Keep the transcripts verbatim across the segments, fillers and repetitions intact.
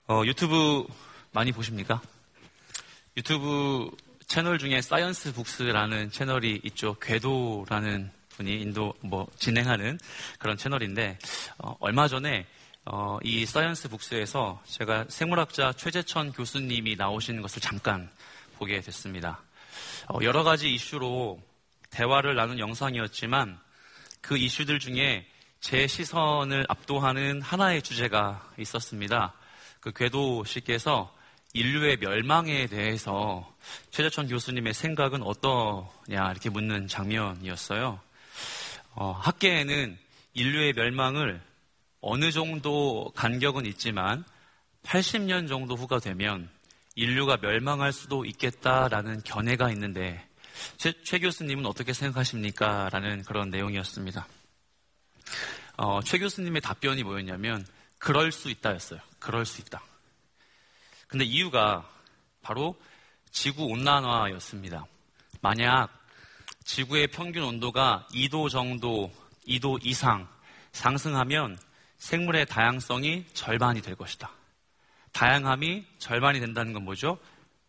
어, 유튜브 많이 보십니까? 유튜브 채널 중에 사이언스 북스라는 채널이 있죠. 궤도라는 분이 인도 뭐 진행하는 그런 채널인데 어, 얼마 전에 어, 이 사이언스 북스에서 제가 생물학자 최재천 교수님이 나오신 것을 잠깐 보게 됐습니다. 어, 여러 가지 이슈로 대화를 나눈 영상이었지만 그 이슈들 중에 제 시선을 압도하는 하나의 주제가 있었습니다. 그 궤도 씨께서 인류의 멸망에 대해서 최재천 교수님의 생각은 어떠냐 이렇게 묻는 장면이었어요. 어, 학계에는 인류의 멸망을 어느 정도 간격은 있지만 팔십 년 정도 후가 되면 인류가 멸망할 수도 있겠다라는 견해가 있는데 최, 최 교수님은 어떻게 생각하십니까? 라는 그런 내용이었습니다. 어, 최 교수님의 답변이 뭐였냐면 그럴 수 있다였어요. 그럴 수 있다. 근데 이유가 바로 지구온난화였습니다. 만약 지구의 평균 온도가 이 도 정도, 이 도 이상 상승하면 생물의 다양성이 절반이 될 것이다. 다양함이 절반이 된다는 건 뭐죠?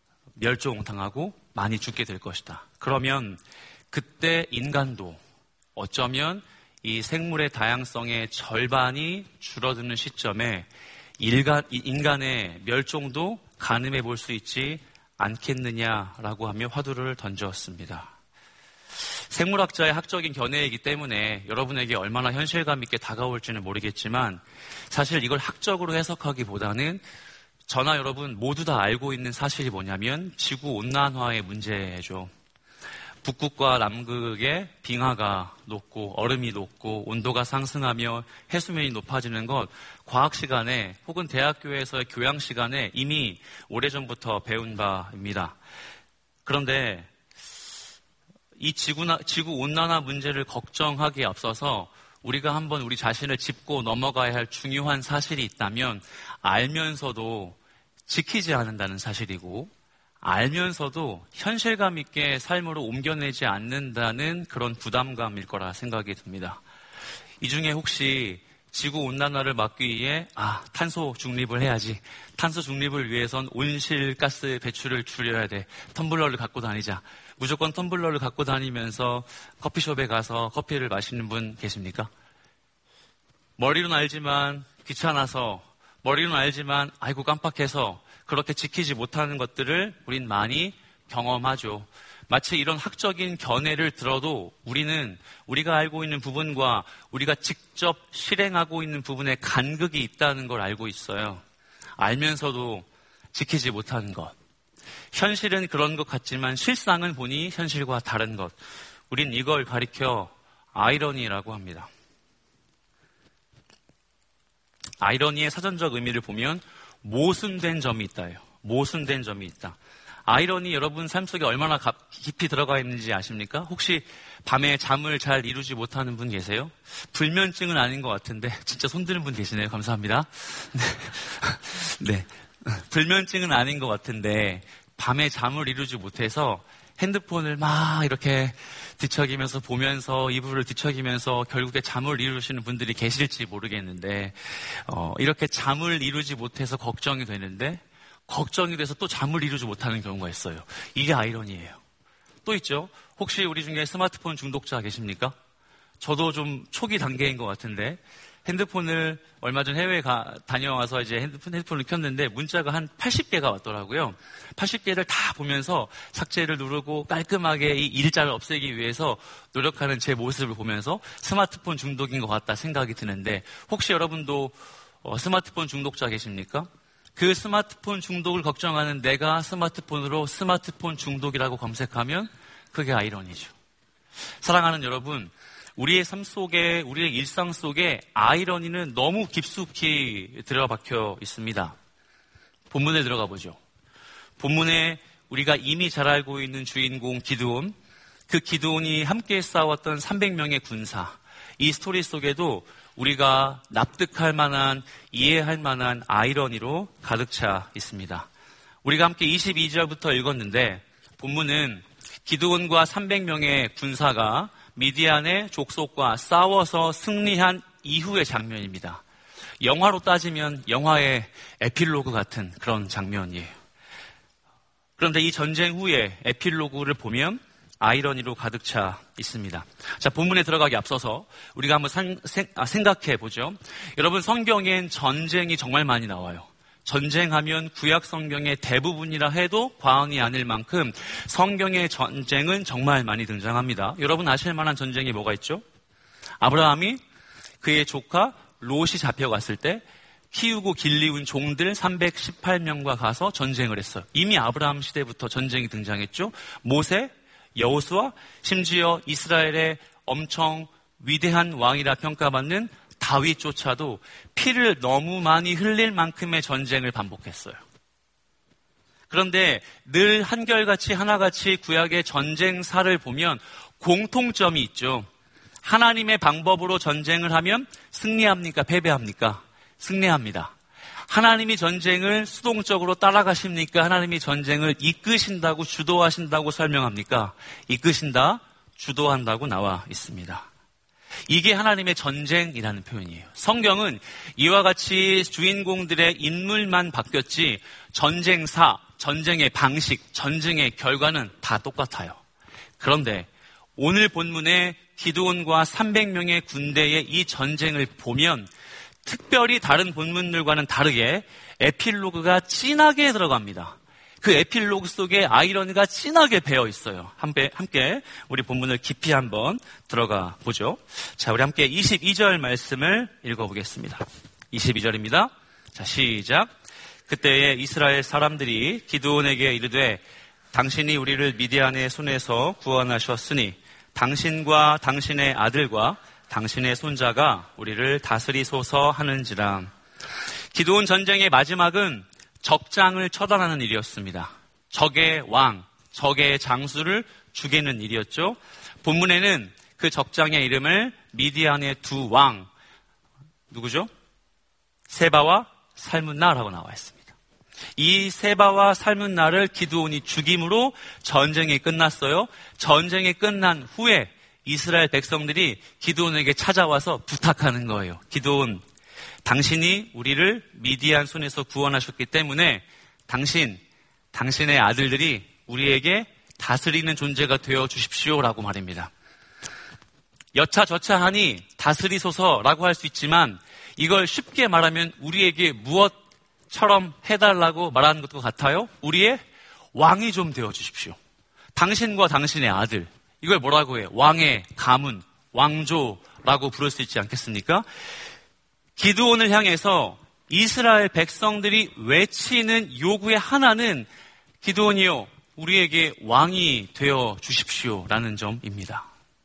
멸종당하고 많이 죽게 될 것이다. 그러면 그때 인간도 어쩌면 이 생물의 다양성의 절반이 줄어드는 시점에 일간, 인간의 멸종도 가늠해 볼 수 있지 않겠느냐라고 하며 화두를 던졌습니다. 생물학자의 학적인 견해이기 때문에 여러분에게 얼마나 현실감 있게 다가올지는 모르겠지만 사실 이걸 학적으로 해석하기보다는 저나 여러분 모두 다 알고 있는 사실이 뭐냐면 지구온난화의 문제죠. 북극과 남극의 빙하가 녹고 얼음이 녹고 온도가 상승하며 해수면이 높아지는 것 과학 시간에 혹은 대학교에서의 교양 시간에 이미 오래전부터 배운 바입니다. 그런데 이 지구나, 지구온난화 문제를 걱정하기에 앞서서 우리가 한번 우리 자신을 짚고 넘어가야 할 중요한 사실이 있다면 알면서도 지키지 않는다는 사실이고 알면서도 현실감 있게 삶으로 옮겨내지 않는다는 그런 부담감일 거라 생각이 듭니다. 이 중에 혹시 지구온난화를 막기 위해 아 탄소 중립을 해야지. 탄소 중립을 위해선 온실가스 배출을 줄여야 돼. 텀블러를 갖고 다니자. 무조건 텀블러를 갖고 다니면서 커피숍에 가서 커피를 마시는 분 계십니까? 머리로는 알지만 귀찮아서 머리로는 알지만 아이고 깜빡해서 그렇게 지키지 못하는 것들을 우린 많이 경험하죠. 마치 이런 학적인 견해를 들어도 우리는 우리가 알고 있는 부분과 우리가 직접 실행하고 있는 부분에 간극이 있다는 걸 알고 있어요. 알면서도 지키지 못하는 것. 현실은 그런 것 같지만 실상은 보니 현실과 다른 것. 우린 이걸 가리켜 아이러니라고 합니다. 아이러니의 사전적 의미를 보면 모순된 점이 있다예요. 모순된 점이 있다. 아이러니 여러분 삶 속에 얼마나 깊이 들어가 있는지 아십니까? 혹시 밤에 잠을 잘 이루지 못하는 분 계세요? 불면증은 아닌 것 같은데 진짜 손드는 분 계시네요. 감사합니다. 네, 불면증은 아닌 것 같은데 밤에 잠을 이루지 못해서 핸드폰을 막 이렇게 뒤척이면서 보면서 이불을 뒤척이면서 결국에 잠을 이루시는 분들이 계실지 모르겠는데 어, 이렇게 잠을 이루지 못해서 걱정이 되는데 걱정이 돼서 또 잠을 이루지 못하는 경우가 있어요. 이게 아이러니예요. 또 있죠. 혹시 우리 중에 스마트폰 중독자 계십니까? 저도 좀 초기 단계인 것 같은데 핸드폰을 얼마 전 해외에 가, 다녀와서 이제 핸드폰, 핸드폰을 켰는데 문자가 한 팔십 개가 왔더라고요. 팔십 개를 다 보면서 삭제를 누르고 깔끔하게 이 일자를 없애기 위해서 노력하는 제 모습을 보면서 스마트폰 중독인 것 같다 생각이 드는데 혹시 여러분도 어, 스마트폰 중독자 계십니까? 그 스마트폰 중독을 걱정하는 내가 스마트폰으로 스마트폰 중독이라고 검색하면 그게 아이러니죠. 사랑하는 여러분, 우리의 삶 속에, 우리의 일상 속에 아이러니는 너무 깊숙이 들어박혀 있습니다. 본문에 들어가 보죠. 본문에 우리가 이미 잘 알고 있는 주인공 기드온, 그 기드온이 함께 싸웠던 삼백 명의 군사, 이 스토리 속에도 우리가 납득할 만한, 이해할 만한 아이러니로 가득 차 있습니다. 우리가 함께 이십이 절부터 읽었는데 본문은 기드온과 삼백 명의 군사가 미디안의 족속과 싸워서 승리한 이후의 장면입니다. 영화로 따지면 영화의 에필로그 같은 그런 장면이에요. 그런데 이 전쟁 후에 에필로그를 보면 아이러니로 가득 차 있습니다. 자, 본문에 들어가기 앞서서 우리가 한번 상, 생, 아, 생각해 보죠. 여러분, 성경엔 전쟁이 정말 많이 나와요. 전쟁하면 구약 성경의 대부분이라 해도 과언이 아닐 만큼 성경의 전쟁은 정말 많이 등장합니다. 여러분 아실 만한 전쟁이 뭐가 있죠? 아브라함이 그의 조카 롯이 잡혀갔을 때 키우고 길리운 종들 삼백십팔 명과 가서 전쟁을 했어요. 이미 아브라함 시대부터 전쟁이 등장했죠. 모세, 여호수아, 심지어 이스라엘의 엄청 위대한 왕이라 평가받는 다윗조차도 피를 너무 많이 흘릴 만큼의 전쟁을 반복했어요. 그런데 늘 한결같이 하나같이 구약의 전쟁사를 보면 공통점이 있죠. 하나님의 방법으로 전쟁을 하면 승리합니까? 패배합니까? 승리합니다. 하나님이 전쟁을 수동적으로 따라가십니까? 하나님이 전쟁을 이끄신다고, 주도하신다고 설명합니까? 이끄신다, 주도한다고 나와 있습니다. 이게 하나님의 전쟁이라는 표현이에요. 성경은 이와 같이 주인공들의 인물만 바뀌었지 전쟁사, 전쟁의 방식, 전쟁의 결과는 다 똑같아요. 그런데 오늘 본문의 기드온과 삼백 명의 군대의 이 전쟁을 보면 특별히 다른 본문들과는 다르게 에필로그가 진하게 들어갑니다. 그 에필로그 속에 아이러니가 진하게 배어 있어요. 함께, 함께 우리 본문을 깊이 한번 들어가 보죠. 자, 우리 함께 이십이 절 말씀을 읽어보겠습니다. 이십이 절입니다. 자, 시작. 그때에 이스라엘 사람들이 기드온에게 이르되 당신이 우리를 미디안의 손에서 구원하셨으니 당신과 당신의 아들과 당신의 손자가 우리를 다스리소서 하는지라. 기드온 전쟁의 마지막은 적장을 처단하는 일이었습니다. 적의 왕, 적의 장수를 죽이는 일이었죠. 본문에는 그 적장의 이름을 미디안의 두 왕, 누구죠? 세바와 살문나라고 나와 있습니다. 이 세바와 살문나를 기드온이 죽임으로 전쟁이 끝났어요. 전쟁이 끝난 후에 이스라엘 백성들이 기드온에게 찾아와서 부탁하는 거예요. 기드온, 당신이 우리를 미디안 손에서 구원하셨기 때문에 당신, 당신의 아들들이 우리에게 다스리는 존재가 되어 주십시오라고 말입니다. 여차저차하니 다스리소서라고 할 수 있지만 이걸 쉽게 말하면 우리에게 무엇처럼 해달라고 말하는 것과 같아요. 우리의 왕이 좀 되어 주십시오. 당신과 당신의 아들, 이걸 뭐라고 해요? 왕의 가문, 왕조라고 부를 수 있지 않겠습니까? 기드온을 향해서 이스라엘 백성들이 외치는 요구의 하나는 기드온이요, 우리에게 왕이 되어 주십시오라는 점입니다.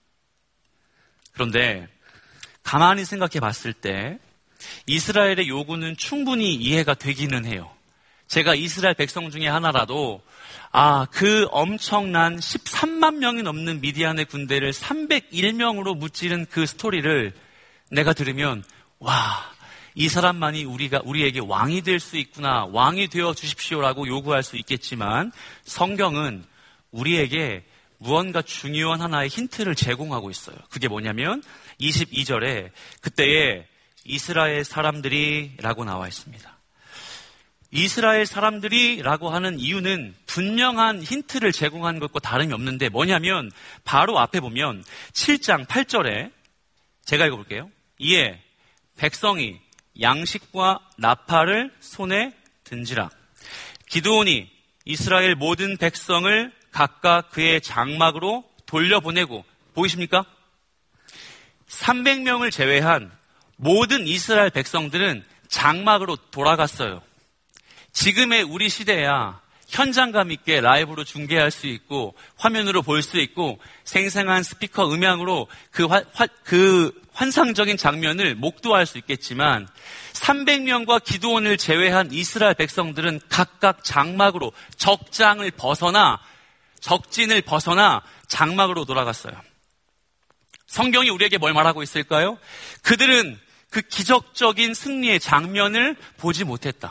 그런데 가만히 생각해 봤을 때 이스라엘의 요구는 충분히 이해가 되기는 해요. 제가 이스라엘 백성 중에 하나라도 아, 그 엄청난 십삼만 명이 넘는 미디안의 군대를 삼백일 명으로 무찌른 그 스토리를 내가 들으면 와, 이 사람만이 우리가 우리에게 왕이 될 수 있구나, 왕이 되어 주십시오라고 요구할 수 있겠지만 성경은 우리에게 무언가 중요한 하나의 힌트를 제공하고 있어요. 그게 뭐냐면 이십이 절에 그때에 이스라엘 사람들이 라고 나와 있습니다. 이스라엘 사람들이 라고 하는 이유는 분명한 힌트를 제공한 것과 다름이 없는데 뭐냐면 바로 앞에 보면 칠 장 팔 절에 제가 읽어볼게요. 이에 백성이 양식과 나팔을 손에 든지라. 기드온이 이스라엘 모든 백성을 각각 그의 장막으로 돌려보내고, 보이십니까? 삼백 명을 제외한 모든 이스라엘 백성들은 장막으로 돌아갔어요. 지금의 우리 시대야 현장감 있게 라이브로 중계할 수 있고 화면으로 볼 수 있고 생생한 스피커 음향으로 그, 화, 화, 그 환상적인 장면을 목도할 수 있겠지만 삼백 명과 기드온을 제외한 이스라엘 백성들은 각각 장막으로 적장을 벗어나 적진을 벗어나 장막으로 돌아갔어요. 성경이 우리에게 뭘 말하고 있을까요? 그들은 그 기적적인 승리의 장면을 보지 못했다.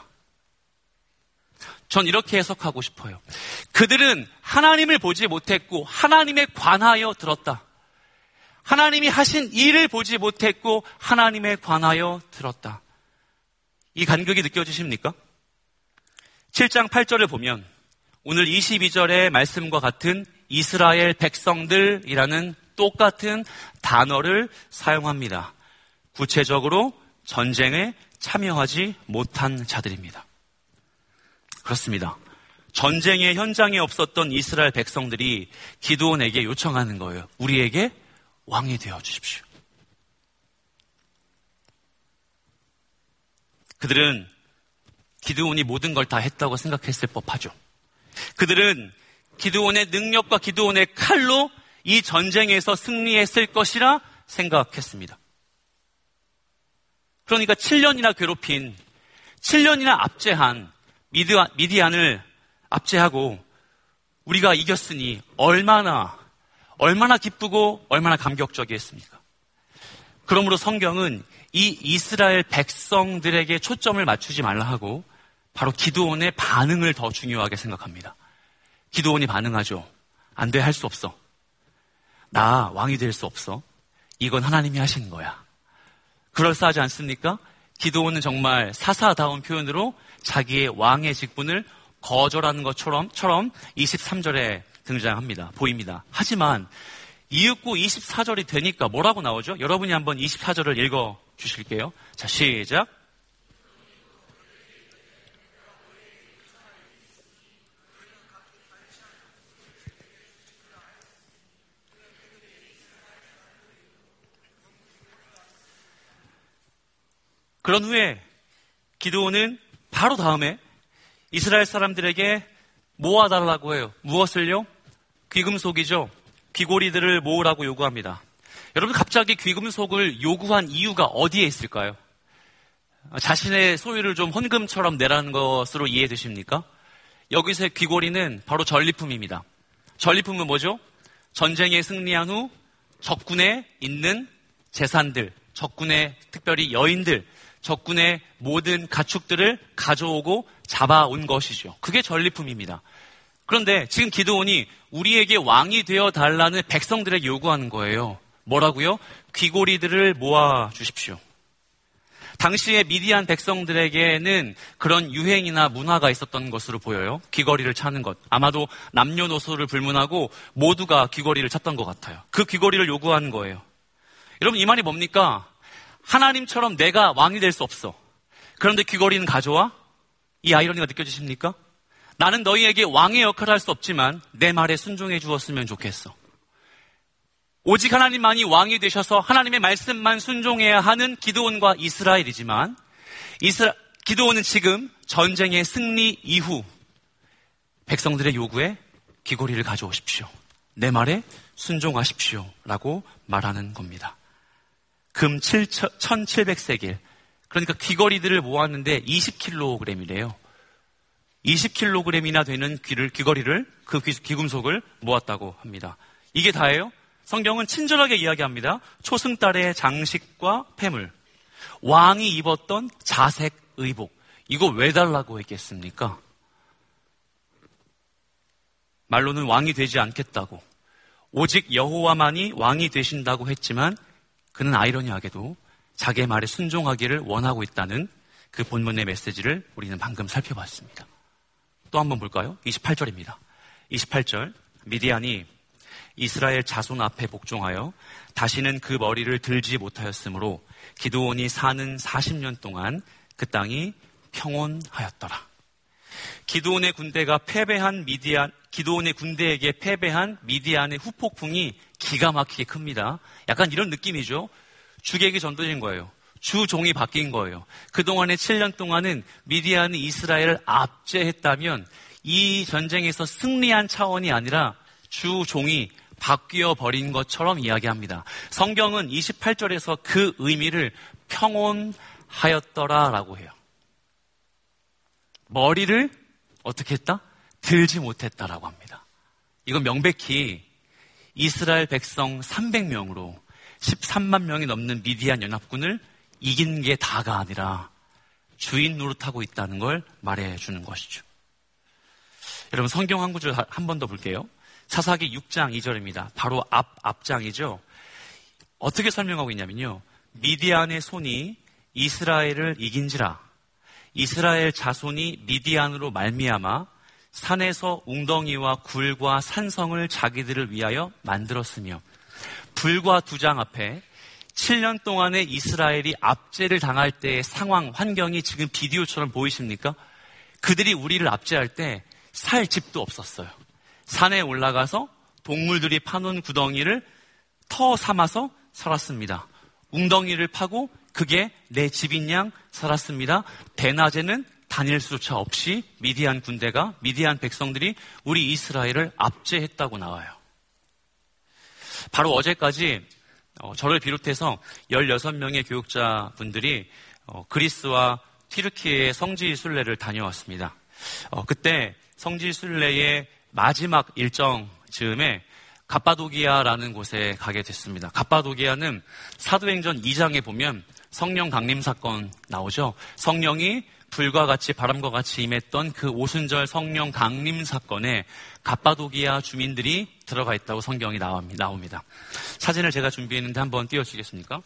전 이렇게 해석하고 싶어요. 그들은 하나님을 보지 못했고 하나님에 관하여 들었다. 하나님이 하신 일을 보지 못했고 하나님에 관하여 들었다. 이 간극이 느껴지십니까? 칠 장 팔 절을 보면 오늘 이십이 절의 말씀과 같은 이스라엘 백성들이라는 똑같은 단어를 사용합니다. 구체적으로 전쟁에 참여하지 못한 자들입니다. 그렇습니다. 전쟁의 현장에 없었던 이스라엘 백성들이 기드온에게 요청하는 거예요. 우리에게 왕이 되어 주십시오. 그들은 기드온이 모든 걸 다 했다고 생각했을 법하죠. 그들은 기드온의 능력과 기드온의 칼로 이 전쟁에서 승리했을 것이라 생각했습니다. 그러니까 칠 년이나 괴롭힌, 칠 년이나 압제한 미디안을 압제하고 우리가 이겼으니 얼마나 얼마나 기쁘고 얼마나 감격적이었습니까? 그러므로 성경은 이 이스라엘 백성들에게 초점을 맞추지 말라 하고 바로 기드온의 반응을 더 중요하게 생각합니다. 기드온이 반응하죠. 안 돼, 할 수 없어. 나 왕이 될 수 없어. 이건 하나님이 하신 거야. 그럴싸하지 않습니까? 기드온은 정말 사사다운 표현으로 자기의 왕의 직분을 거절하는 것처럼 처럼 이십삼 절에 등장합니다. 보입니다. 하지만 이윽고 이십사 절이 되니까 뭐라고 나오죠? 여러분이 한번 이십사 절을 읽어 주실게요. 자, 시작. 그런 후에 기드온은 바로 다음에 이스라엘 사람들에게 모아달라고 해요. 무엇을요? 귀금속이죠. 귀고리들을 모으라고 요구합니다. 여러분, 갑자기 귀금속을 요구한 이유가 어디에 있을까요? 자신의 소유를 좀 헌금처럼 내라는 것으로 이해되십니까? 여기서의 귀고리는 바로 전리품입니다. 전리품은 뭐죠? 전쟁에 승리한 후 적군에 있는 재산들, 적군의 특별히 여인들, 적군의 모든 가축들을 가져오고 잡아온 것이죠. 그게 전리품입니다. 그런데 지금 기드온이 우리에게 왕이 되어 달라는 백성들에게 요구하는 거예요. 뭐라고요? 귀고리들을 모아 주십시오. 당시에 미디안 백성들에게는 그런 유행이나 문화가 있었던 것으로 보여요. 귀걸이를 차는 것. 아마도 남녀노소를 불문하고 모두가 귀걸이를 찼던 것 같아요. 그 귀걸이를 요구하는 거예요. 여러분, 이 말이 뭡니까? 하나님처럼 내가 왕이 될 수 없어. 그런데 귀걸이는 가져와? 이 아이러니가 느껴지십니까? 나는 너희에게 왕의 역할을 할 수 없지만 내 말에 순종해 주었으면 좋겠어. 오직 하나님만이 왕이 되셔서 하나님의 말씀만 순종해야 하는 기드온과 이스라엘이지만 이스라... 기드온은 지금 전쟁의 승리 이후 백성들의 요구에 귀걸이를 가져오십시오. 내 말에 순종하십시오. 라고 말하는 겁니다. 금 천칠백 세겔. 그러니까 귀걸이들을 모았는데 이십 킬로그램이래요. 이십 킬로그램이나 되는 귀를, 귀걸이를, 그 귀, 귀금속을 모았다고 합니다. 이게 다예요? 성경은 친절하게 이야기합니다. 초승달의 장식과 폐물, 왕이 입었던 자색 의복. 이거 왜 달라고 했겠습니까? 말로는 왕이 되지 않겠다고, 오직 여호와만이 왕이 되신다고 했지만 그는 아이러니하게도 자기의 말에 순종하기를 원하고 있다는 그 본문의 메시지를 우리는 방금 살펴봤습니다. 또 한번 볼까요? 이십팔 절입니다. 이십팔 절. 미디안이 이스라엘 자손 앞에 복종하여 다시는 그 머리를 들지 못하였으므로 기드온이 사는 사십 년 동안 그 땅이 평온하였더라. 기드온의 군대가 패배한 미디안, 기드온의 군대에게 패배한 미디안의 후폭풍이 기가 막히게 큽니다. 약간 이런 느낌이죠. 주객이 전도진 거예요. 주종이 바뀐 거예요. 그동안의 칠 년 동안은 미디안이 이스라엘을 압제했다면 이 전쟁에서 승리한 차원이 아니라 주종이 바뀌어 버린 것처럼 이야기합니다. 성경은 이십팔 절에서 그 의미를 평온하였더라라고 해요. 머리를 어떻게 했다? 들지 못했다라고 합니다. 이건 명백히 이스라엘 백성 삼백 명으로 십삼만 명이 넘는 미디안 연합군을 이긴 게 다가 아니라 주인 노릇하고 있다는 걸 말해주는 것이죠. 여러분, 성경 한 구절 한 번 더 볼게요. 사사기 육 장 이 절입니다. 바로 앞, 앞장이죠. 어떻게 설명하고 있냐면요. 미디안의 손이 이스라엘을 이긴지라 이스라엘 자손이 미디안으로 말미암아 산에서 웅덩이와 굴과 산성을 자기들을 위하여 만들었으며 불과 두장 앞에 칠 년 동안의 이스라엘이 압제를 당할 때의 상황, 환경이 지금 비디오처럼 보이십니까? 그들이 우리를 압제할 때 살 집도 없었어요. 산에 올라가서 동물들이 파놓은 구덩이를 터 삼아서 살았습니다. 웅덩이를 파고 그게 내 집인 양 살았습니다. 대낮에는 다닐 수조차 없이 미디안 군대가, 미디안 백성들이 우리 이스라엘을 압제했다고 나와요. 바로 어제까지 어, 저를 비롯해서 열여섯 명의 교육자분들이 어, 그리스와 튀르키예의 성지 순례를 다녀왔습니다. 어, 그때 성지 순례의 마지막 일정 즈음에 갑바도기아라는 곳에 가게 됐습니다. 갑바도기아는 사도행전 이 장에 보면 성령 강림 사건 나오죠. 성령이 불과 같이 바람과 같이 임했던 그 오순절 성령 강림 사건에 갑바도기아 주민들이 들어가 있다고 성경이 나옵니다. 사진을 제가 준비했는데 한번 띄워주시겠습니까?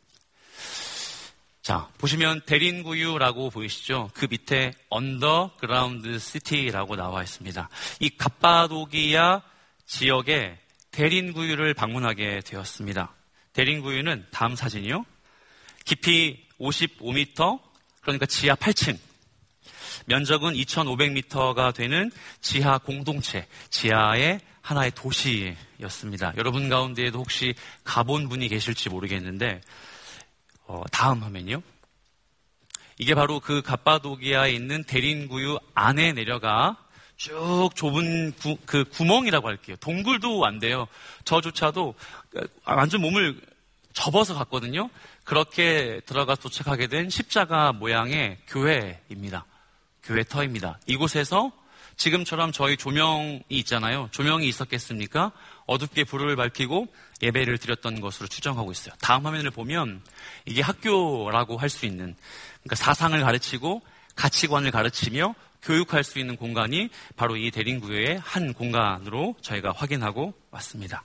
자, 보시면 대린구유라고 보이시죠? 그 밑에 언더그라운드 시티라고 나와 있습니다. 이 갑바도기아 지역에 대린구유를 방문하게 되었습니다. 대린구유는 다음 사진이요. 깊이 오십오 미터, 그러니까 지하 팔 층, 면적은 이천오백 미터가 되는 지하 공동체, 지하의 하나의 도시였습니다. 여러분 가운데에도 혹시 가본 분이 계실지 모르겠는데 어, 다음 화면이요. 이게 바로 그 갑바도기아에 있는 대린구유 안에 내려가 쭉 좁은 구, 그 구멍이라고 할게요. 동굴도 안 돼요. 저조차도 완전 몸을 접어서 갔거든요. 그렇게 들어가 도착하게 된 십자가 모양의 교회입니다. 교회터입니다. 이곳에서 지금처럼 저희 조명이 있잖아요. 조명이 있었겠습니까? 어둡게 불을 밝히고 예배를 드렸던 것으로 추정하고 있어요. 다음 화면을 보면 이게 학교라고 할 수 있는, 그러니까 사상을 가르치고 가치관을 가르치며 교육할 수 있는 공간이 바로 이 대린구유의 한 공간으로 저희가 확인하고 왔습니다.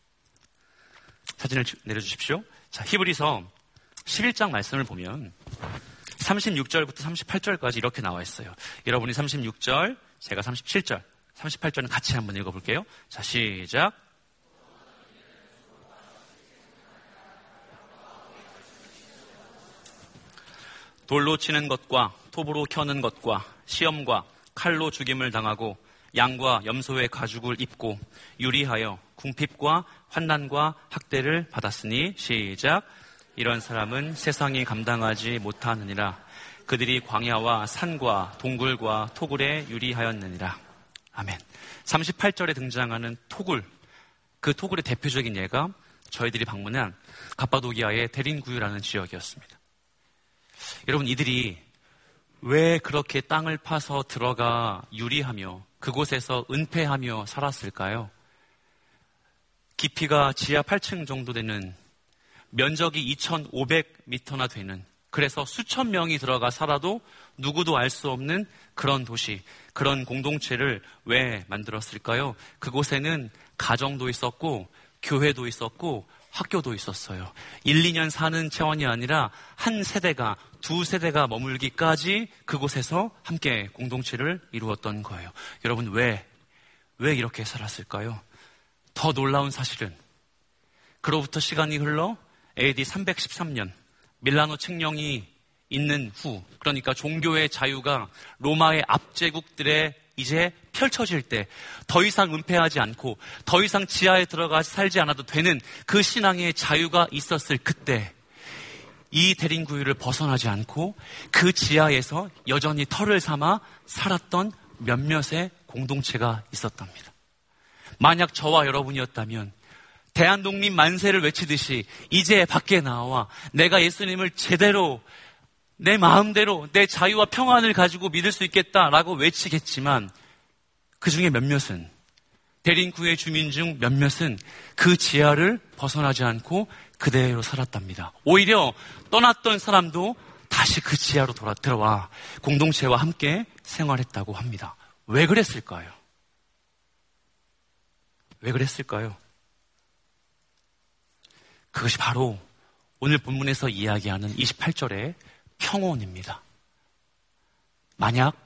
사진을 내려주십시오. 자, 히브리서 십일 장 말씀을 보면 삼십육 절부터 삼십팔 절까지 이렇게 나와 있어요. 여러분이 삼십육 절, 제가 삼십칠 절, 삼십팔 절은 같이 한번 읽어볼게요. 자, 시작. 돌로 치는 것과 톱으로 켜는 것과 시험과 칼로 죽임을 당하고 양과 염소의 가죽을 입고 유리하여 궁핍과 환난과 학대를 받았으니 시작. 이런 사람은 세상이 감당하지 못하느니라. 그들이 광야와 산과 동굴과 토굴에 유리하였느니라. 아멘. 삼십팔 절에 등장하는 토굴, 그 토굴의 대표적인 예가 저희들이 방문한 갑바도기아의 대린구유라는 지역이었습니다. 여러분, 이들이 왜 그렇게 땅을 파서 들어가 유리하며 그곳에서 은폐하며 살았을까요? 깊이가 지하 팔 층 정도 되는, 면적이 이천오백 미터나 되는, 그래서 수천 명이 들어가 살아도 누구도 알 수 없는 그런 도시, 그런 공동체를 왜 만들었을까요? 그곳에는 가정도 있었고 교회도 있었고 학교도 있었어요. 일, 이 년 사는 차원이 아니라 한 세대가, 두 세대가 머물기까지 그곳에서 함께 공동체를 이루었던 거예요. 여러분, 왜, 왜 이렇게 살았을까요? 더 놀라운 사실은 그로부터 시간이 흘러 에이디 삼백십삼 년 밀라노 칙령이 있는 후, 그러니까 종교의 자유가 로마의 압제국들에 이제 펼쳐질 때 더 이상 은폐하지 않고 더 이상 지하에 들어가 살지 않아도 되는 그 신앙의 자유가 있었을 그때 이 대린구유를 벗어나지 않고 그 지하에서 여전히 터를 삼아 살았던 몇몇의 공동체가 있었답니다. 만약 저와 여러분이었다면 대한독립 만세를 외치듯이 이제 밖에 나와 내가 예수님을 제대로 내 마음대로 내 자유와 평안을 가지고 믿을 수 있겠다라고 외치겠지만 그 중에 몇몇은, 대린구유의 주민 중 몇몇은 그 지하를 벗어나지 않고 그대로 살았답니다. 오히려 떠났던 사람도 다시 그 지하로 돌아 들어와 공동체와 함께 생활했다고 합니다. 왜 그랬을까요? 왜 그랬을까요? 그것이 바로 오늘 본문에서 이야기하는 이십팔 절의 평온입니다. 만약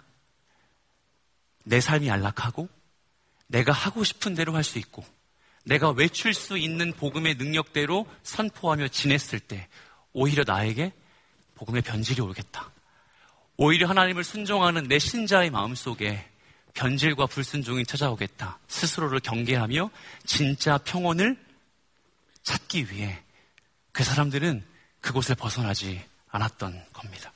내 삶이 안락하고 내가 하고 싶은 대로 할 수 있고 내가 외칠 수 있는 복음의 능력대로 선포하며 지냈을 때 오히려 나에게 복음의 변질이 오겠다. 오히려 하나님을 순종하는 내 신자의 마음속에 변질과 불순종이 찾아오겠다. 스스로를 경계하며 진짜 평온을 찾기 위해 그 사람들은 그곳을 벗어나지 않았던 겁니다.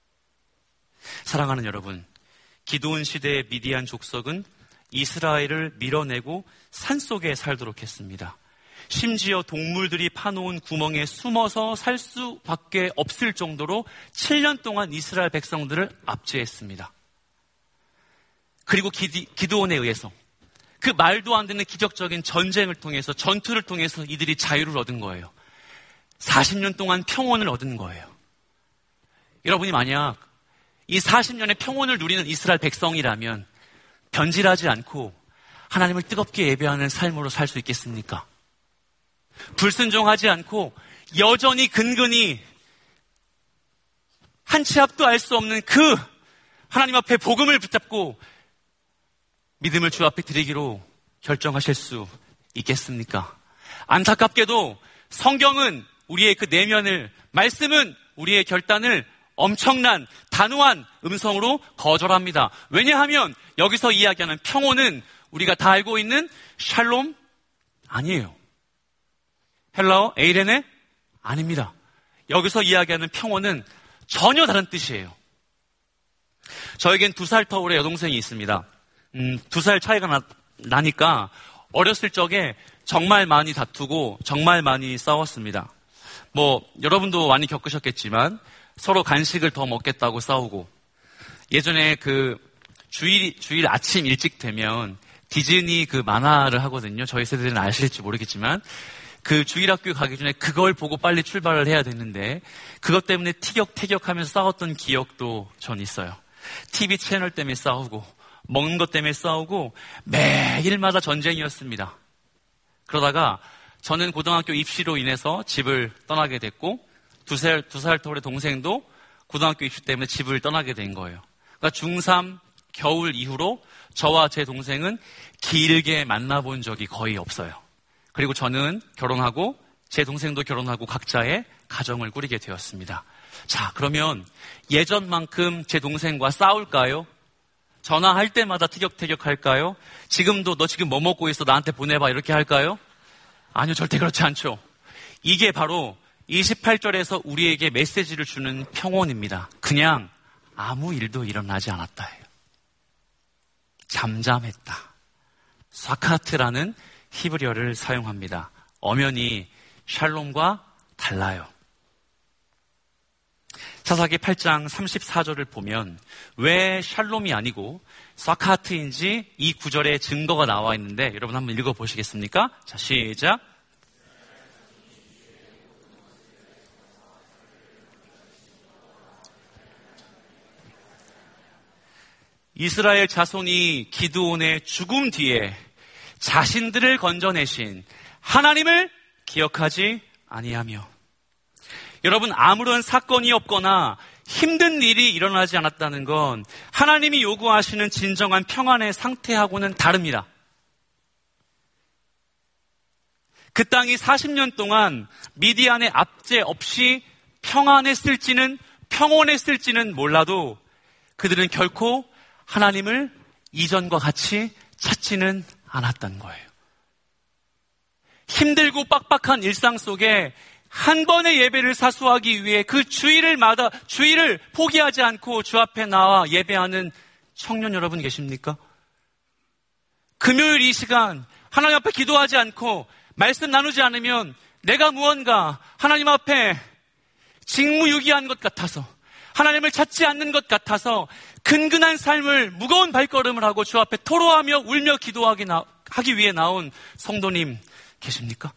사랑하는 여러분, 기드온 시대의 미디안 족속은 이스라엘을 밀어내고 산속에 살도록 했습니다. 심지어 동물들이 파놓은 구멍에 숨어서 살 수밖에 없을 정도로 칠 년 동안 이스라엘 백성들을 압제했습니다. 그리고 기디, 기드온에 의해서 그 말도 안 되는 기적적인 전쟁을 통해서 전투를 통해서 이들이 자유를 얻은 거예요. 사십 년 동안 평온을 얻은 거예요. 여러분이 만약 이 사십 년의 평온을 누리는 이스라엘 백성이라면 변질하지 않고 하나님을 뜨겁게 예배하는 삶으로 살 수 있겠습니까? 불순종하지 않고 여전히 근근히 한 치 앞도 알 수 없는 그 하나님 앞에 복음을 붙잡고 믿음을 주 앞에 드리기로 결정하실 수 있겠습니까? 안타깝게도 성경은 우리의 그 내면을, 말씀은 우리의 결단을 엄청난 단호한 음성으로 거절합니다. 왜냐하면 여기서 이야기하는 평온은 우리가 다 알고 있는 샬롬 아니에요. 헬라어 에이레네 아닙니다. 여기서 이야기하는 평온은 전혀 다른 뜻이에요. 저에겐 두 살 터울의 여동생이 있습니다. 음, 두 살 차이가 나, 나니까 어렸을 적에 정말 많이 다투고 정말 많이 싸웠습니다. 뭐 여러분도 많이 겪으셨겠지만 서로 간식을 더 먹겠다고 싸우고, 예전에 그 주일 주일 아침 일찍 되면 디즈니 그 만화를 하거든요. 저희 세대는 아실지 모르겠지만 그 주일학교 가기 전에 그걸 보고 빨리 출발을 해야 되는데 그것 때문에 티격태격하면서 싸웠던 기억도 전 있어요. 티비 채널 때문에 싸우고 먹는 것 때문에 싸우고 매일마다 전쟁이었습니다. 그러다가 저는 고등학교 입시로 인해서 집을 떠나게 됐고 두 살, 두 살 터울의 동생도 고등학교 입시 때문에 집을 떠나게 된 거예요. 그러니까 중삼 겨울 이후로 저와 제 동생은 길게 만나본 적이 거의 없어요. 그리고 저는 결혼하고 제 동생도 결혼하고 각자의 가정을 꾸리게 되었습니다. 자, 그러면 예전만큼 제 동생과 싸울까요? 전화할 때마다 티격태격할까요? 지금도 너 지금 뭐 먹고 있어? 나한테 보내봐 이렇게 할까요? 아니요, 절대 그렇지 않죠. 이게 바로 이십팔 절에서 우리에게 메시지를 주는 평온입니다. 그냥 아무 일도 일어나지 않았다예요. 잠잠했다. 사카트라는 히브리어를 사용합니다. 엄연히 샬롬과 달라요. 사사기 팔 장 삼십사 절을 보면 왜 샬롬이 아니고 사카트인지 이 구절에 증거가 나와 있는데 여러분 한번 읽어보시겠습니까? 자, 시작. 이스라엘 자손이 기드온의 죽음 뒤에 자신들을 건져내신 하나님을 기억하지 아니하며, 여러분 아무런 사건이 없거나 힘든 일이 일어나지 않았다는 건 하나님이 요구하시는 진정한 평안의 상태하고는 다릅니다. 그 땅이 사십 년 동안 미디안의 압제 없이 평안했을지는 평온했을지는 몰라도 그들은 결코 하나님을 이전과 같이 찾지는 않았던 거예요. 힘들고 빡빡한 일상 속에 한 번의 예배를 사수하기 위해 그 주일을 마다 주일을 포기하지 않고 주 앞에 나와 예배하는 청년 여러분 계십니까? 금요일 이 시간 하나님 앞에 기도하지 않고 말씀 나누지 않으면 내가 무언가 하나님 앞에 직무유기한 것 같아서, 하나님을 찾지 않는 것 같아서 근근한 삶을 무거운 발걸음을 하고 주 앞에 토로하며 울며 기도하기 나, 하기 위해 나온 성도님 계십니까?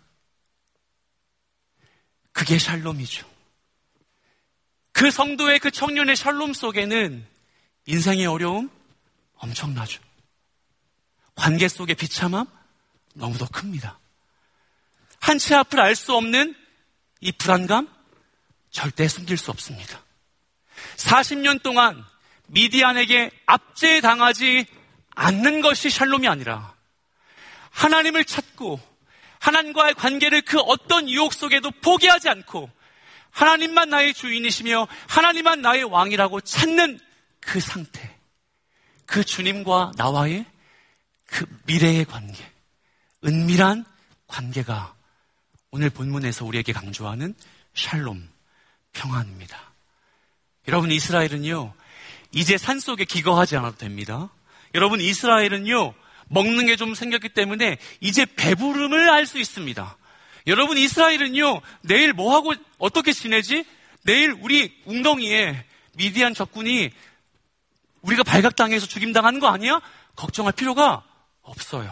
그게 샬롬이죠. 그 성도의 그 청년의 샬롬 속에는 인생의 어려움 엄청나죠. 관계 속의 비참함 너무도 큽니다. 한 치 앞을 알 수 없는 이 불안감 절대 숨길 수 없습니다. 사십 년 동안 미디안에게 압제당하지 않는 것이 샬롬이 아니라 하나님을 찾고 하나님과의 관계를 그 어떤 유혹 속에도 포기하지 않고 하나님만 나의 주인이시며 하나님만 나의 왕이라고 찾는 그 상태, 그 주님과 나와의 그 미래의 관계, 은밀한 관계가 오늘 본문에서 우리에게 강조하는 샬롬, 평안입니다. 여러분, 이스라엘은요 이제 산속에 기거하지 않아도 됩니다. 여러분, 이스라엘은요 먹는 게 좀 생겼기 때문에 이제 배부름을 알 수 있습니다. 여러분, 이스라엘은요 내일 뭐하고 어떻게 지내지? 내일 우리 웅덩이에 미디안 적군이 우리가 발각당해서 죽임당하는 거 아니야? 걱정할 필요가 없어요.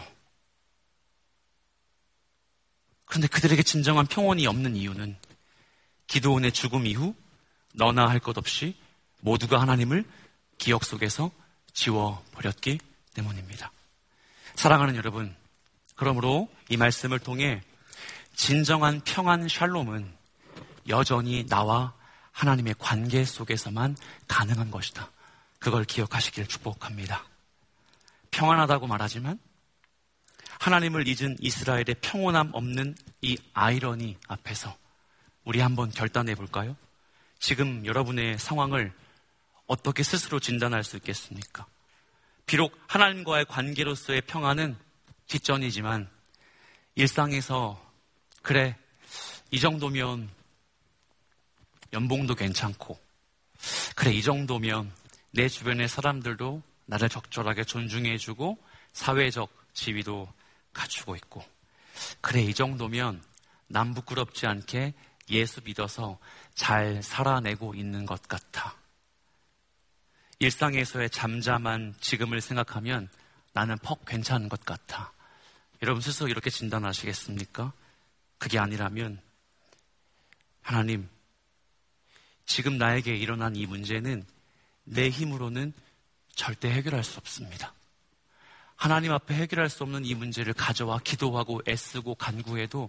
그런데 그들에게 진정한 평온이 없는 이유는 기드온의 죽음 이후 너나 할 것 없이 모두가 하나님을 기억 속에서 지워버렸기 때문입니다. 사랑하는 여러분, 그러므로 이 말씀을 통해 진정한 평안 샬롬은 여전히 나와 하나님의 관계 속에서만 가능한 것이다. 그걸 기억하시길 축복합니다. 평안하다고 말하지만 하나님을 잊은 이스라엘의 평온함 없는 이 아이러니 앞에서 우리 한번 결단해 볼까요? 지금 여러분의 상황을 어떻게 스스로 진단할 수 있겠습니까? 비록 하나님과의 관계로서의 평안은 뒷전이지만 일상에서 그래, 이 정도면 연봉도 괜찮고 그래, 이 정도면 내 주변의 사람들도 나를 적절하게 존중해주고 사회적 지위도 갖추고 있고 그래, 이 정도면 남 부끄럽지 않게 예수 믿어서 잘 살아내고 있는 것 같아. 일상에서의 잠잠한 지금을 생각하면 나는 퍽 괜찮은 것 같아. 여러분 스스로 이렇게 진단하시겠습니까? 그게 아니라면 하나님, 지금 나에게 일어난 이 문제는 내 힘으로는 절대 해결할 수 없습니다. 하나님 앞에 해결할 수 없는 이 문제를 가져와 기도하고 애쓰고 간구해도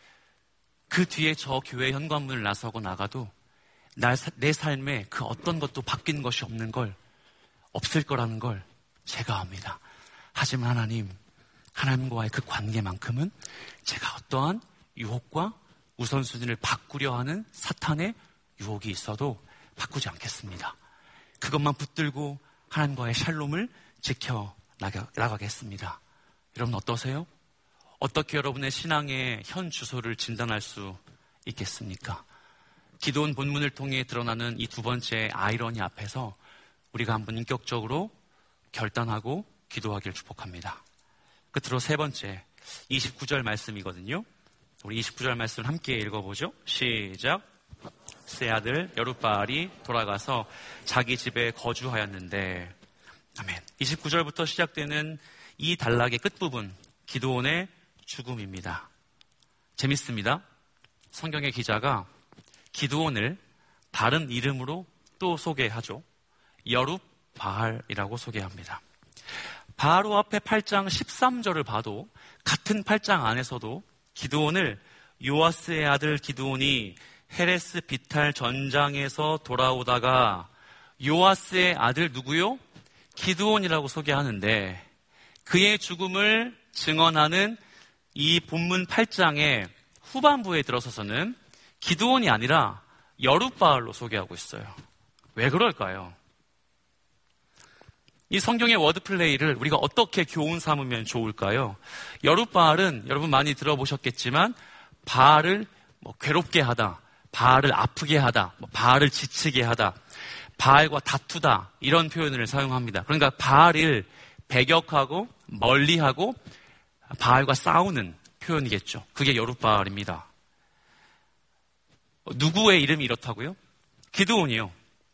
그 뒤에 저 교회 현관문을 나서고 나가도 날, 내 삶에 그 어떤 것도 바뀐 것이 없는 걸, 없을 거라는 걸 제가 압니다. 하지만 하나님, 하나님과의 그 관계만큼은 제가 어떠한 유혹과 우선순위를 바꾸려 하는 사탄의 유혹이 있어도 바꾸지 않겠습니다. 그것만 붙들고 하나님과의 샬롬을 지켜 나가, 나가겠습니다. 여러분 어떠세요? 어떻게 여러분의 신앙의 현 주소를 진단할 수 있겠습니까? 기도원 본문을 통해 드러나는 이 두 번째 아이러니 앞에서 우리가 한번 인격적으로 결단하고 기도하기를 축복합니다. 끝으로 세 번째, 이십구 절 말씀이거든요. 우리 이십구 절 말씀을 함께 읽어보죠. 시작. 세 아들 여룻바알이 돌아가서 자기 집에 거주하였는데, 아멘. 이십구 절부터 시작되는 이 단락의 끝부분, 기드온의 죽음입니다. 재밌습니다. 성경의 기자가 기드온을 다른 이름으로 또 소개하죠. 여룻바알이라고 소개합니다. 바로 앞에 팔 장 십삼 절을 봐도 같은 팔 장 안에서도 기드온을 요아스의 아들 기드온이 헤레스 비탈 전장에서 돌아오다가 요아스의 아들 누구요? 기드온이라고 소개하는데 그의 죽음을 증언하는 이 본문 팔 장의 후반부에 들어서서는 기드온이 아니라 여룻바알로 소개하고 있어요. 왜 그럴까요? 이 성경의 워드플레이를 우리가 어떻게 교훈 삼으면 좋을까요? 여룻바알은 여러분 많이 들어보셨겠지만 바알을 뭐 괴롭게 하다, 바알을 아프게 하다, 뭐 바알을 지치게 하다, 바알과 다투다 이런 표현을 사용합니다. 그러니까 바알을 배격하고 멀리하고 바알과 싸우는 표현이겠죠. 그게 여룻바알입니다. 누구의 이름이 이렇다고요? 기드온이요.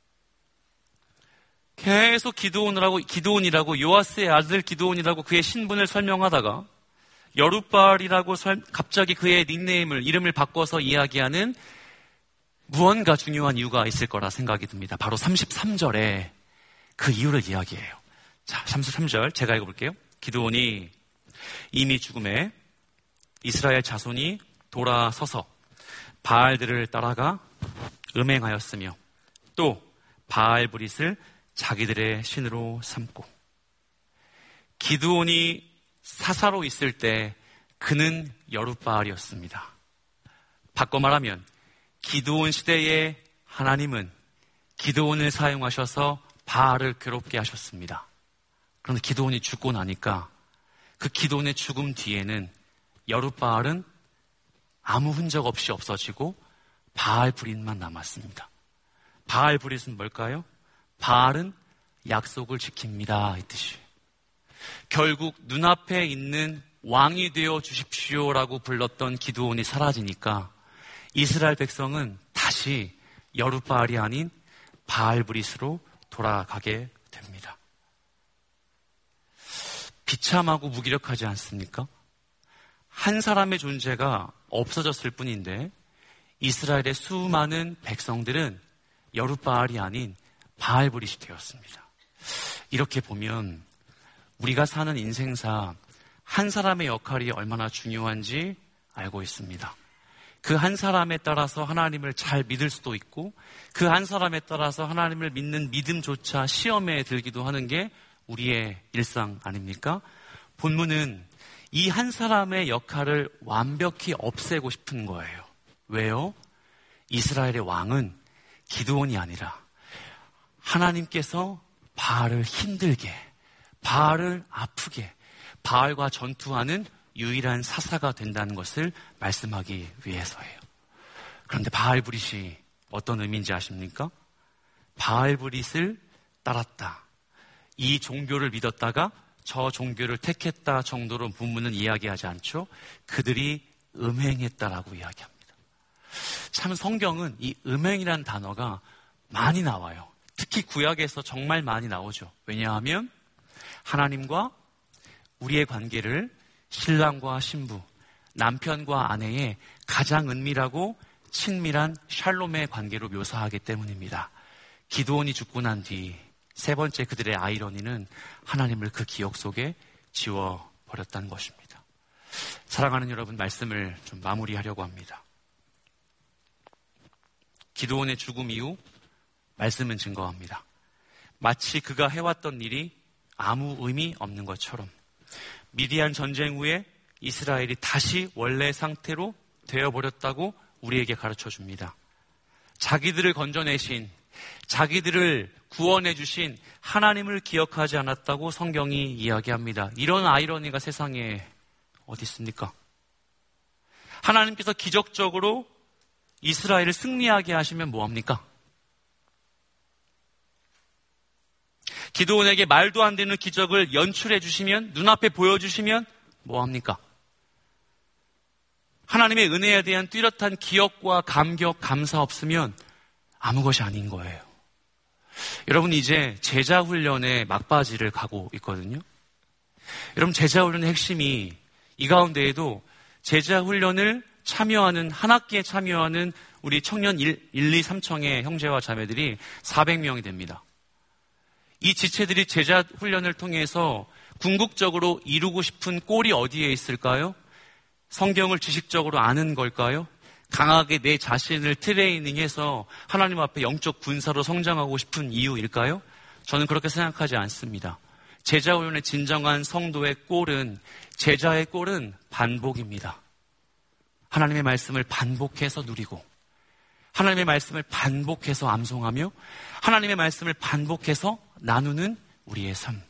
계속 기드온이라고, 기드온이라고 요아스의 아들 기드온이라고 그의 신분을 설명하다가 여룻바알이라고 설, 갑자기 그의 닉네임을, 이름을 바꿔서 이야기하는 무언가 중요한 이유가 있을 거라 생각이 듭니다. 바로 삼십삼 절에 그 이유를 이야기해요. 자, 삼십삼 절 제가 읽어볼게요. 기드온이 이미 죽음에 이스라엘 자손이 돌아서서 바알들을 따라가 음행하였으며 또 바알브릿을 자기들의 신으로 삼고, 기드온이 사사로 있을 때 그는 여룻바알이었습니다. 바꿔 말하면 기드온 시대의 하나님은 기드온을 사용하셔서 바알을 괴롭게 하셨습니다. 그런데 기드온이 죽고 나니까 그 기드온의 죽음 뒤에는 여룻바알은 아무 흔적 없이 없어지고 바알 브릿만 남았습니다. 바알 브릿은 뭘까요? 바알은 약속을 지킵니다, 이 뜻이에요. 결국 눈앞에 있는 왕이 되어 주십시오라고 불렀던 기드온이 사라지니까 이스라엘 백성은 다시 여룻바알이 아닌 바알 브릿으로 돌아가게 됩니다. 비참하고 무기력하지 않습니까? 한 사람의 존재가 없어졌을 뿐인데 이스라엘의 수많은 백성들은 여룻바알이 아닌 바알 브릿이 되었습니다. 이렇게 보면 우리가 사는 인생사 한 사람의 역할이 얼마나 중요한지 알고 있습니다. 그 한 사람에 따라서 하나님을 잘 믿을 수도 있고 그 한 사람에 따라서 하나님을 믿는 믿음조차 시험에 들기도 하는 게 우리의 일상 아닙니까? 본문은 이 한 사람의 역할을 완벽히 없애고 싶은 거예요. 왜요? 이스라엘의 왕은 기드온이 아니라 하나님께서 바알을 힘들게, 바알을 아프게, 바알과 전투하는 유일한 사사가 된다는 것을 말씀하기 위해서예요. 그런데 바알 브릿이 어떤 의미인지 아십니까? 바알 브릿을 따랐다. 이 종교를 믿었다가 저 종교를 택했다 정도로 본문은 이야기하지 않죠. 그들이 음행했다라고 이야기합니다. 참 성경은 이 음행이라는 단어가 많이 나와요. 특히 구약에서 정말 많이 나오죠. 왜냐하면 하나님과 우리의 관계를 신랑과 신부, 남편과 아내의 가장 은밀하고 친밀한 샬롬의 관계로 묘사하기 때문입니다. 기드온이 죽고 난 뒤 세 번째 그들의 아이러니는 하나님을 그 기억 속에 지워버렸다는 것입니다. 사랑하는 여러분, 말씀을 좀 마무리하려고 합니다. 기드온의 죽음 이후 말씀은 증거합니다. 마치 그가 해왔던 일이 아무 의미 없는 것처럼 미디안 전쟁 후에 이스라엘이 다시 원래 상태로 되어버렸다고 우리에게 가르쳐 줍니다. 자기들을 건져내신, 자기들을 구원해 주신 하나님을 기억하지 않았다고 성경이 이야기합니다. 이런 아이러니가 세상에 어디 있습니까? 하나님께서 기적적으로 이스라엘을 승리하게 하시면 뭐합니까? 기드온에게 말도 안 되는 기적을 연출해 주시면, 눈앞에 보여주시면 뭐합니까? 하나님의 은혜에 대한 뚜렷한 기억과 감격, 감사 없으면 아무 것이 아닌 거예요. 여러분, 이제 제자훈련의 막바지를 가고 있거든요. 여러분, 제자훈련의 핵심이 이 가운데에도 제자훈련을 참여하는, 한 학기에 참여하는 우리 청년 일, 이, 삼청의 형제와 자매들이 사백 명이 됩니다. 이 지체들이 제자훈련을 통해서 궁극적으로 이루고 싶은 꼴이 어디에 있을까요? 성경을 지식적으로 아는 걸까요? 강하게 내 자신을 트레이닝해서 하나님 앞에 영적 군사로 성장하고 싶은 이유일까요? 저는 그렇게 생각하지 않습니다. 제자훈련의 진정한 성도의 꼴은, 제자의 꼴은 반복입니다. 하나님의 말씀을 반복해서 누리고, 하나님의 말씀을 반복해서 암송하며, 하나님의 말씀을 반복해서 나누는 우리의 삶.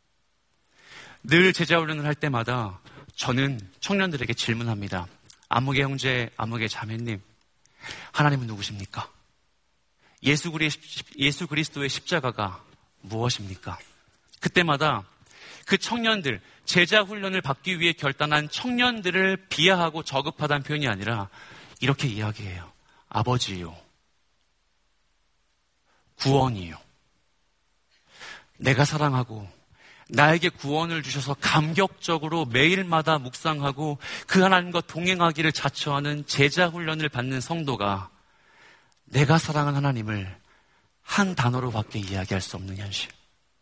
늘 제자훈련을 할 때마다 저는 청년들에게 질문합니다. 아무개 형제, 아무개 자매님, 하나님은 누구십니까? 예수, 그리, 예수 그리스도의 십자가가 무엇입니까? 그때마다 그 청년들, 제자 훈련을 받기 위해 결단한 청년들을 비하하고 저급하다는 표현이 아니라 이렇게 이야기해요. 아버지요, 구원이요, 내가 사랑하고 나에게 구원을 주셔서 감격적으로 매일마다 묵상하고 그 하나님과 동행하기를 자처하는 제자 훈련을 받는 성도가 내가 사랑하는 하나님을 한 단어로밖에 이야기할 수 없는 현실.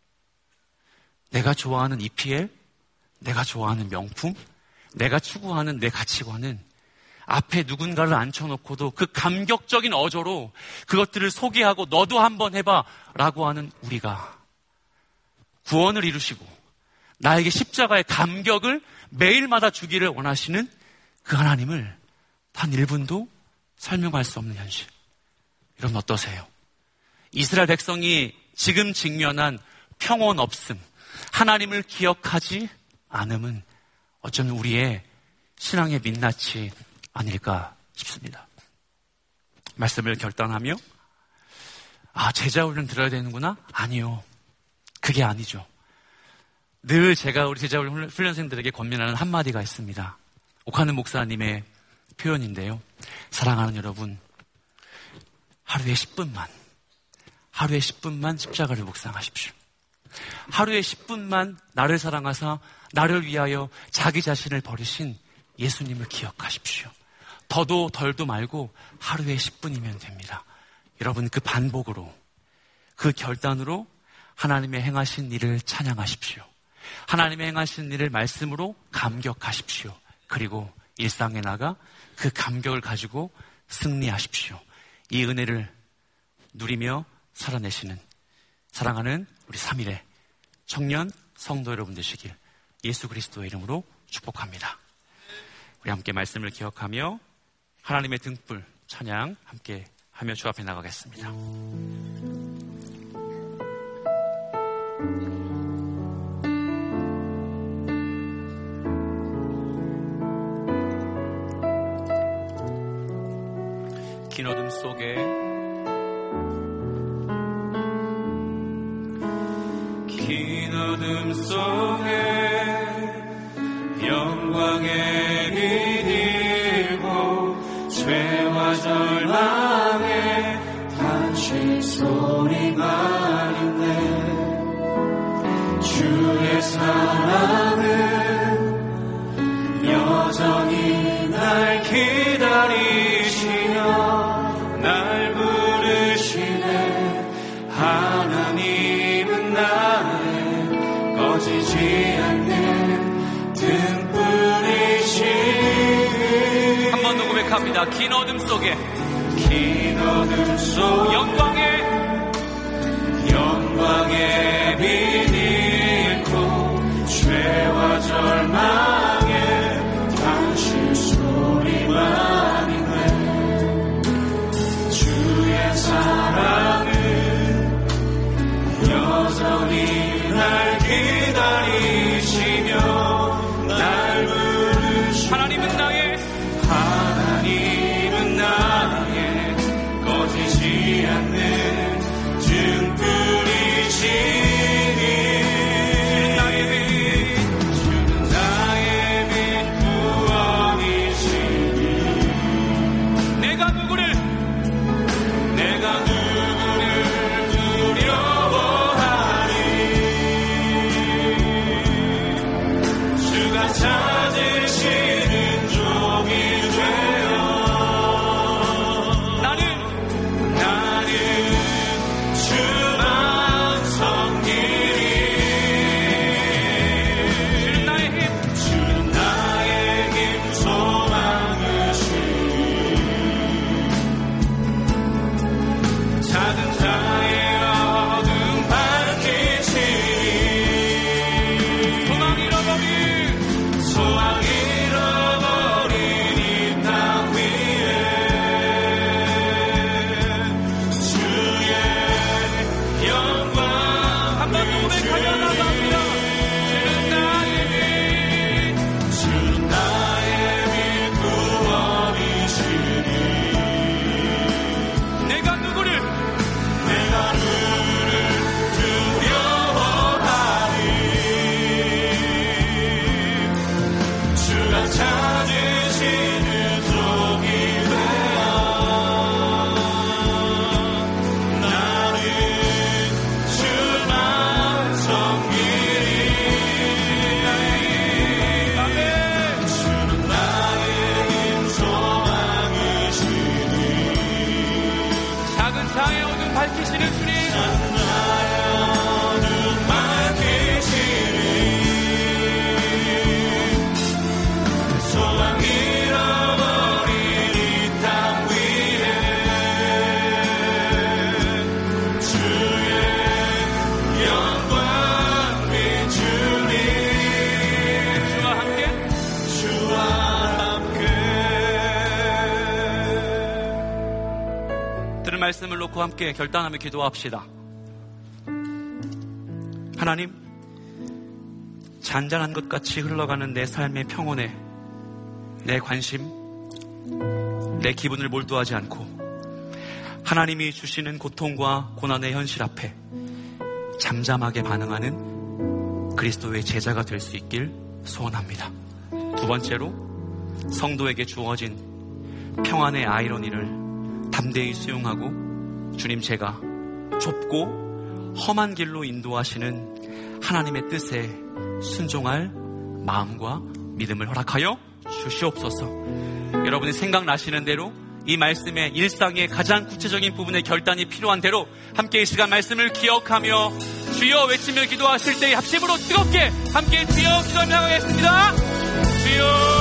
내가 좋아하는 이피엘, 내가 좋아하는 명품, 내가 추구하는 내 가치관은 앞에 누군가를 앉혀놓고도 그 감격적인 어조로 그것들을 소개하고 너도 한번 해봐 라고 하는 우리가 구원을 이루시고 나에게 십자가의 감격을 매일마다 주기를 원하시는 그 하나님을 단 일 분도 설명할 수 없는 현실. 여러분 어떠세요? 이스라엘 백성이 지금 직면한 평온 없음, 하나님을 기억하지 않음은 어쩌면 우리의 신앙의 민낯이 아닐까 싶습니다. 말씀을 결단하며 아, 제자훈련 들어야 되는구나? 아니요. 그게 아니죠. 늘 제가 우리 제자훈련 훈련생들에게 권면하는 한마디가 있습니다. 옥하는 목사님의 표현인데요. 사랑하는 여러분, 하루에 십 분만, 하루에 십 분만 십자가를 묵상하십시오. 하루에 십 분만 나를 사랑하사 나를 위하여 자기 자신을 버리신 예수님을 기억하십시오. 더도 덜도 말고 하루에 십 분이면 됩니다. 여러분 그 반복으로, 그 결단으로 하나님의 행하신 일을 찬양하십시오. 하나님의 행하신 일을 말씀으로 감격하십시오. 그리고 일상에 나가 그 감격을 가지고 승리하십시오. 이 은혜를 누리며 살아내시는 사랑하는 우리 삼일의 청년 성도 여러분 되시길 예수 그리스도의 이름으로 축복합니다. 우리 함께 말씀을 기억하며 하나님의 등불 찬양 함께 하며 주 앞에 나가겠습니다. 긴 어둠 속에 긴 어둠 속에 영광의 빛 잃고 죄와 절망의 탄식 소리만 있네. 주의 사랑은 여전히 날 기다리시며 날 부르시네. 하나님은 나의 꺼지지 않는 등불이시니. 한 번 더 고백합니다. 긴 어둠 속에 긴 어둠 속 영광의 영광의 빛 잃고 죄와 절망의 단실 소리만 있네. 주의 사랑은 여전히 날 기다리시며 날 부르시며 하나님은 나의 하나님은 나의 꺼지지 않는 등불이시니. 소망 잃어버린 말씀을 놓고 함께 결단하며 기도합시다. 하나님, 잔잔한 것 같이 흘러가는 내 삶의 평온에 내 관심, 내 기분을 몰두하지 않고 하나님이 주시는 고통과 고난의 현실 앞에 잠잠하게 반응하는 그리스도의 제자가 될 수 있길 소원합니다. 두 번째로, 성도에게 주어진 평안의 아이러니를 담대히 수용하고 주님, 제가 좁고 험한 길로 인도하시는 하나님의 뜻에 순종할 마음과 믿음을 허락하여 주시옵소서. 여러분이 생각나시는 대로 이 말씀의 일상의 가장 구체적인 부분의 결단이 필요한 대로 함께 이 시간 말씀을 기억하며 주여 외치며 기도하실 때 합심으로 뜨겁게 함께 주여 기도하며 나가겠습니다. 주여.